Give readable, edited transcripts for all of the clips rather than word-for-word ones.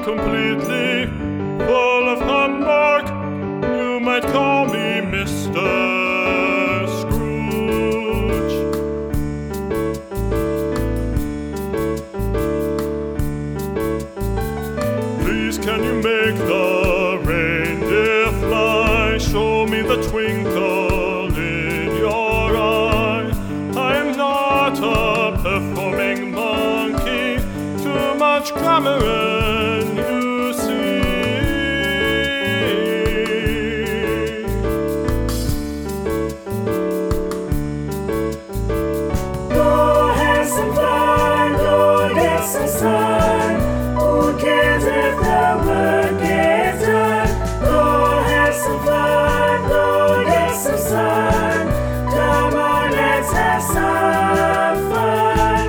completely full of humbug. You might call me Mr. Scrooge. Please, can you make the reindeer fly? Show me the twinkle in your eye. I am not a performing monkey, too much clamoring, you see. Go have some fun, go get some sun. Who cares if the work gets done? Go have some fun, go get some sun. Come on, let's have some fun.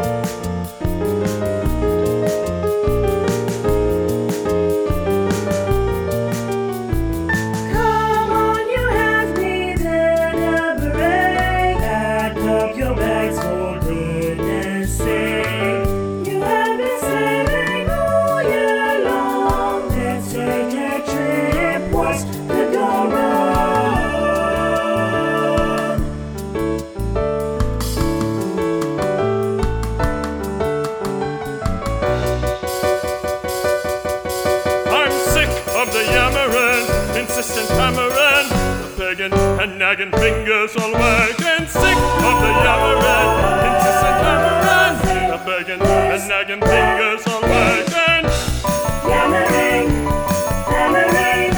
Come on, you have needed a break. Pack up your bags for goodness sake. You have been sailing all year long. Let's take a trip. What could go wrong? I'm sick of the yammering, insistent hammering, the begging and nagging fingers all wagging. Sick of the yammering, insistent hammering, the begging and nagging fingers all wagging. Yammering, hammering,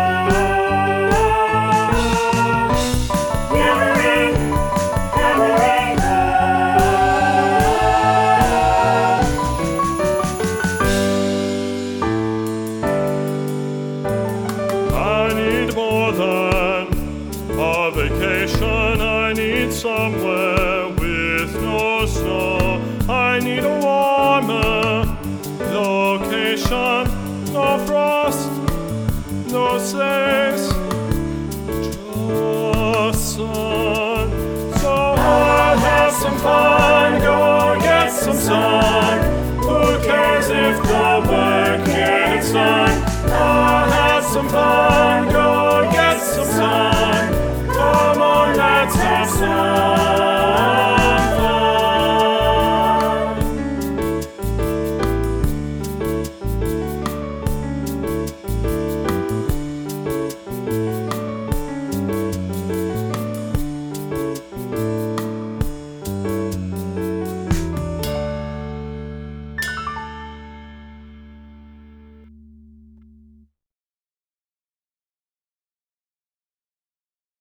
yammering, hammering, I need more than a vacation. I need somewhere with no snow. I need a warmer location. No frost, no sleighs, just sun. So I'll have some fun, go get some sun.